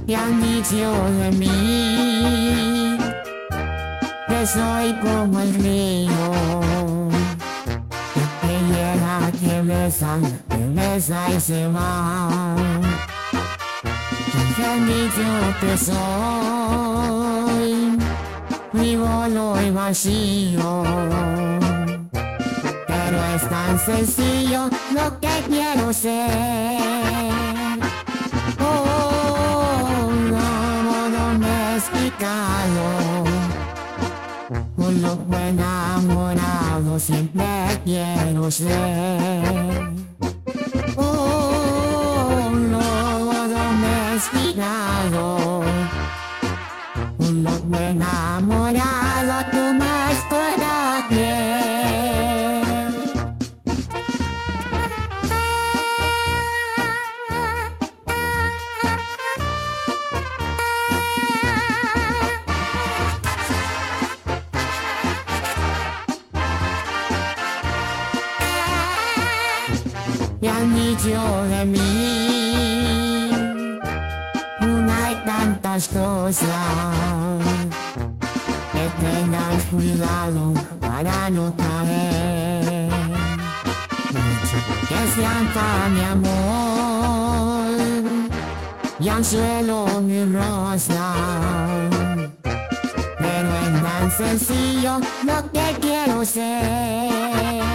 te han dicho de mí que soy como el río que llega, que besa y se va. Te han dicho que soy frívolo y vacío, pero es tan sencillo lo que quiero ser. Oh, lobo domesticado, un lobo enamorado siempre quiero ser. Oh, lobo domesticado, un lobo enamorado, tu mascota fiel. Te han dicho de mí, una y tantas cosas, que tengas cuidado para no caer, que sean para mi amor y anzuelo mi rosa, pero es tan sencillo lo que quiero ser.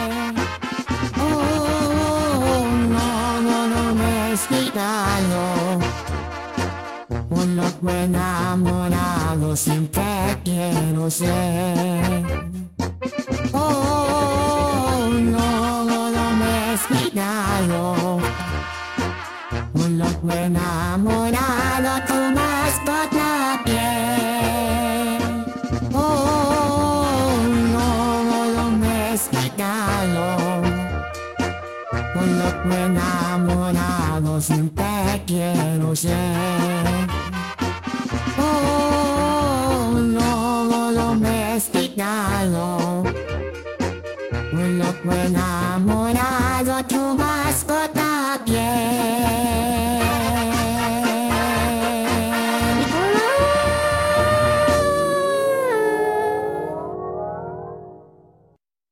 Un loco enamorado siempre quiero ser. Oh, un lobo domesticado, un loco enamorado, tu mascota piel. Oh, un lobo domesticado, un loco enamorado siempre quiero ser. Oh, un lobo domesticado, un loco enamorado, tu mascota piel.